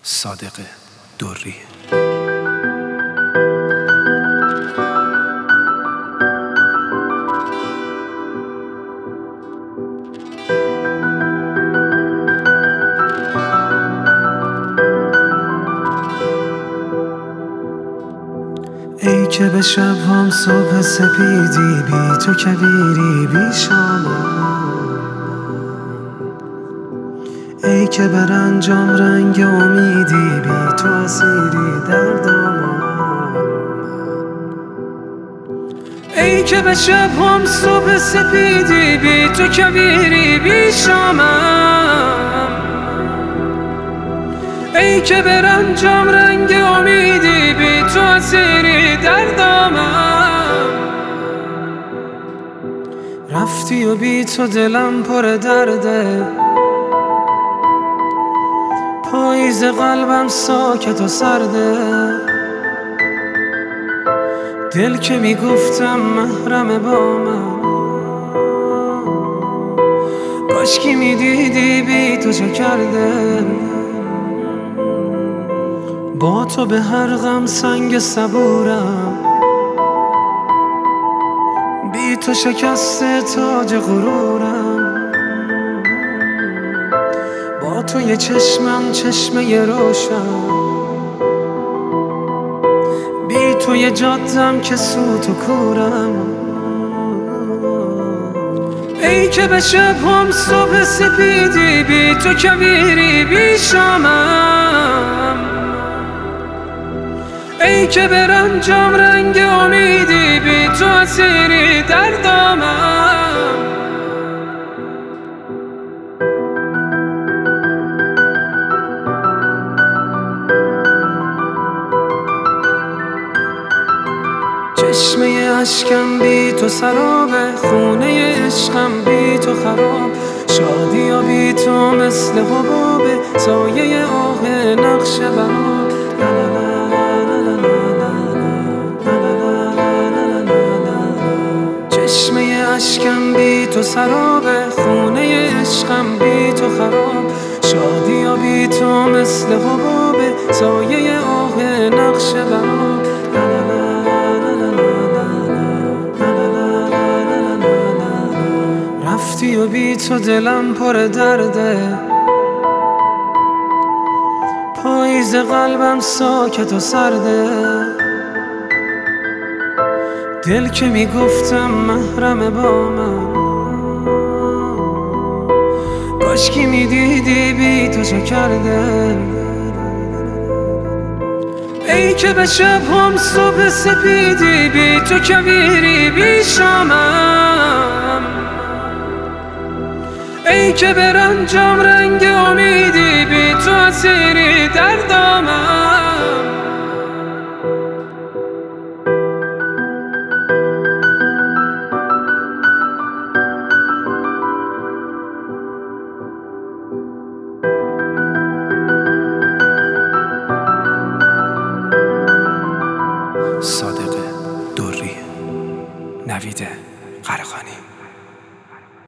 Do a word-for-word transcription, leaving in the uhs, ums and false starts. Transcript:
صادق دری. ای که به شب‌هام صبح سپیدی، بی تو کویری بی شامم. ای که بر انجام رنگ امیدی، بی تو اسیری در دامم. ای که به شب‌هام صبح سپیدی، بی تو کویری بی شامم. ای که بر انجام رنگ امیدی، بی تو اسیری در دامم. رفتی و بی تو دلم پر درده، پاییز قلبم ساکت و سرده. دل که میگفتم محرم با من، کاشکی میدیدی بی تو چه کرده. با تو به هر غم سنگ صبورم، بی تو شکسته تاج غرورم. با تو یه چشمم چشمه روشن، بی تو یه جادم که سوت و کورم. ای که به شب‌هام صبح سپیدی، بی تو کویری بی شامم. ای که بر انجام رنگ امیدی، بی تو اسیری در دامم. چشمه اشکم بی تو سرابه، خونه عشقم بی تو خراب. شادی و بی تو مثل حبابه، سایه آه نقش براب. چشمه اشکم بی تو سرابه، خونه عشقم بی تو خراب. شادی و بی تو مثل حبابه، سایه آه نقش براب. رفتی و بی تو دلم پر درده، پاییز قلبم ساکت و سرده. دل که میگفتم محرم با من، کاشکی میدیدی بی تو چه کرده. ای که به شب‌هام صبح سپیدی، بی تو کویری بی شامم. ای که بر انجام رنگ امیدی، بی تو اسیری در دامم. صادق دری. نوید قرخانی.